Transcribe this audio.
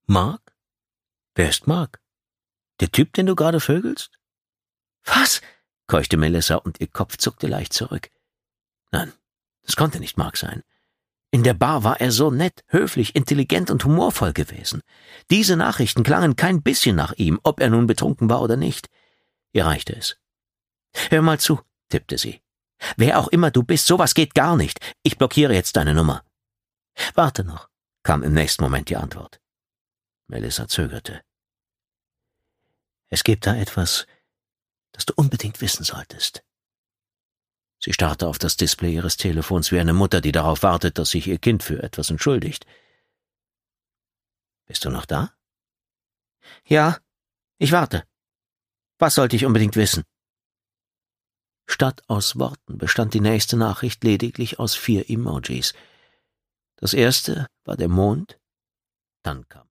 Mark? Wer ist Mark? Der Typ, den du gerade vögelst? Was? Keuchte Melissa und ihr Kopf zuckte leicht zurück. Nein, das konnte nicht Mark sein. In der Bar war er so nett, höflich, intelligent und humorvoll gewesen. Diese Nachrichten klangen kein bisschen nach ihm, ob er nun betrunken war oder nicht. Ihr reichte es. »Hör mal zu«, tippte sie. »Wer auch immer du bist, sowas geht gar nicht. Ich blockiere jetzt deine Nummer.« »Warte noch«, kam im nächsten Moment die Antwort. Melissa zögerte. »Es gibt da etwas, das du unbedingt wissen solltest.« Sie starrte auf das Display ihres Telefons wie eine Mutter, die darauf wartet, dass sich ihr Kind für etwas entschuldigt. »Bist du noch da?« »Ja, ich warte. Was sollte ich unbedingt wissen?« Statt aus Worten bestand die nächste Nachricht lediglich aus 4 Emojis. Das erste war der Mond, dann kam